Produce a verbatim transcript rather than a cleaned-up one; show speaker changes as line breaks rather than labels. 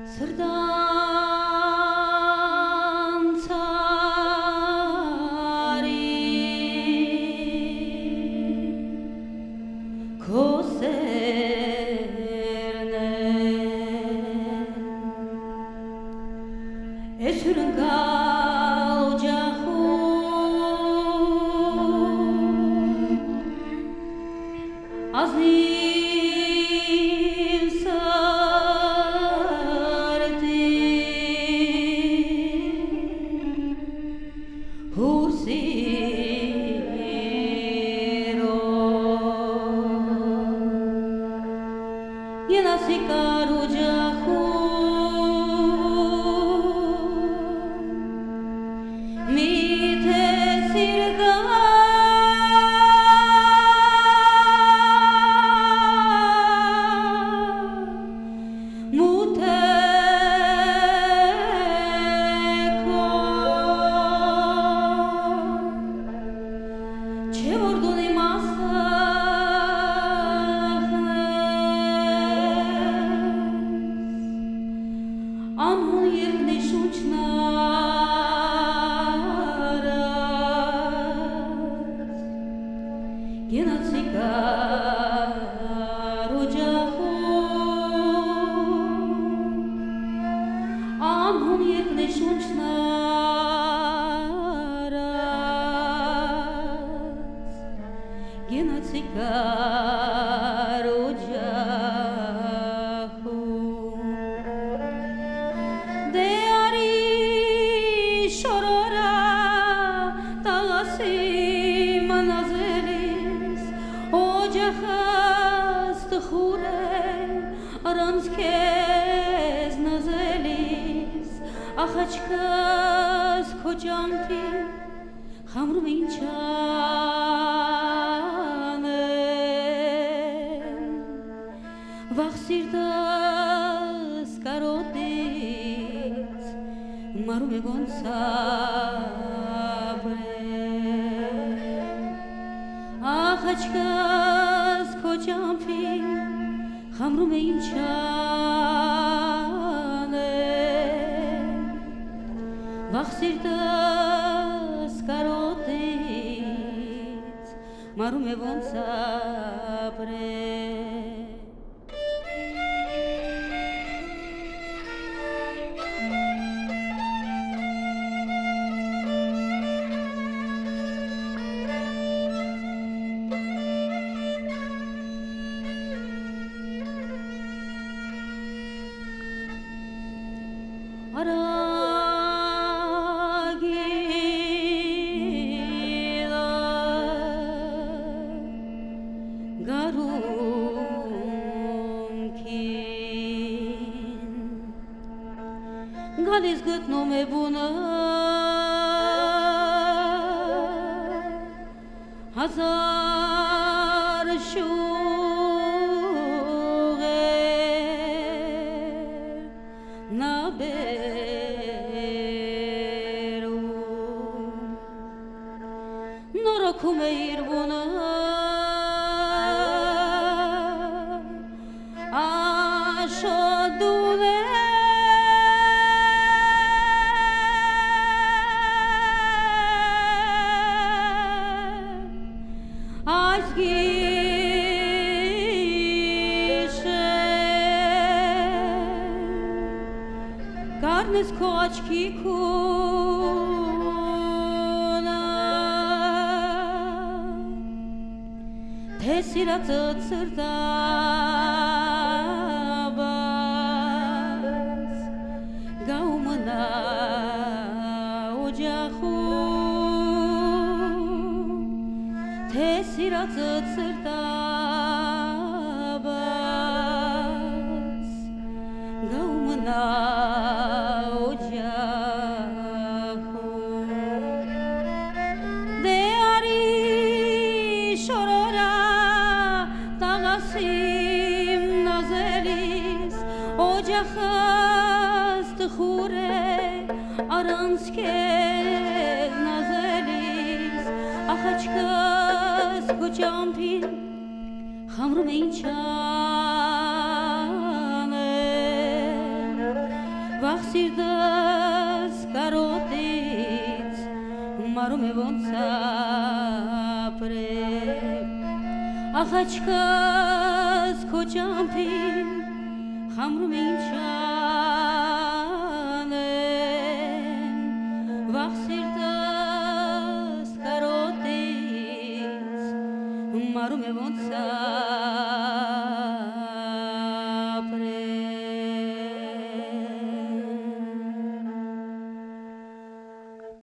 Sırdan tarih koserne esürün kalcahu azni Ахачкас кочамти хамрум инчанем вахсирдас каротец маруме гонсабре Ахачкас кочамти хамруме инчанем ვახსირდას კაროტიც მარუმე ვონსაბრე არა Galis gâtnom e bună Hazar șughe Naberu Norocum e ir bună Așa dule Carnes coachki kuna Tesirat tsırdabas Gaumana ocahu Tesirat tsırdabas Gaumana Ocağız tıxure aranskez nazelis Axaçkaz kocampin xamrum inçanem սիրտս կարոտից մարում է ոնց ապրեմ ախ աչքս քո ճամփին խամրում է ինչ անեմ վաղ սիրտս կարոտից մարում է ոնց